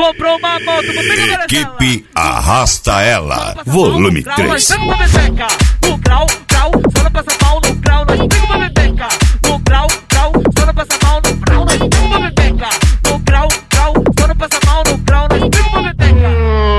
comprou uma moto, você que Equipe Arrasta Ela, volume 3. Nós pega uma bebeca, no grau, só não passa mal no grau, nós pega uma bebeca, no grau, só não passa mal no grau, nós pega uma bebeca, no grau, só não passa mal no grau, nós pega uma bebeca.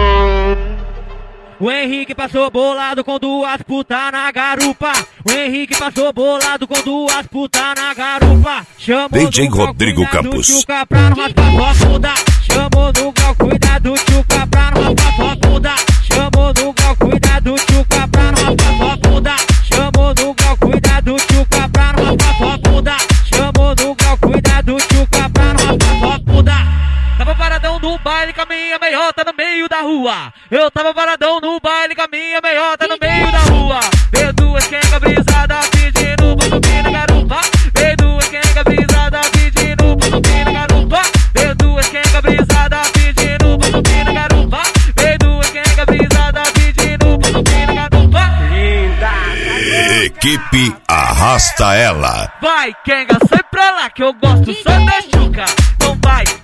O Henrique passou bolado com duas putas na garupa. O Henrique passou bolado com duas putas na garupa. Chamou DJ Rodrigo Campos. Tchuca pra não raspar sua bunda. Chamou no grau, cuidado, tchuca pra não raspar sua bunda. Chamou no grau, cuidado, tchuca pra não raspar sua bunda. Chamou no grau, cuidado, tchuca pra não raspar sua bunda. Chamou no grau, cuidado, tchuca pra não raspar sua bunda. Tava paradão no baile com a minha meiota no meio da rua. Eu tava paradão no baile com a minha meiota no meio da rua. Veio duas quenga brisada pedindo pra subir na garupa. Veio duas quenga brisada pedindo pra subir na garupa. Veio duas quenga brisada pedindo pra subir na garupa. Veio duas quenga brisada pedindo pra subir na garupa. Linda! Equipe Arrasta Ela. Vai, quenga, sai pra lá que eu gosto só da chuca. Não vai.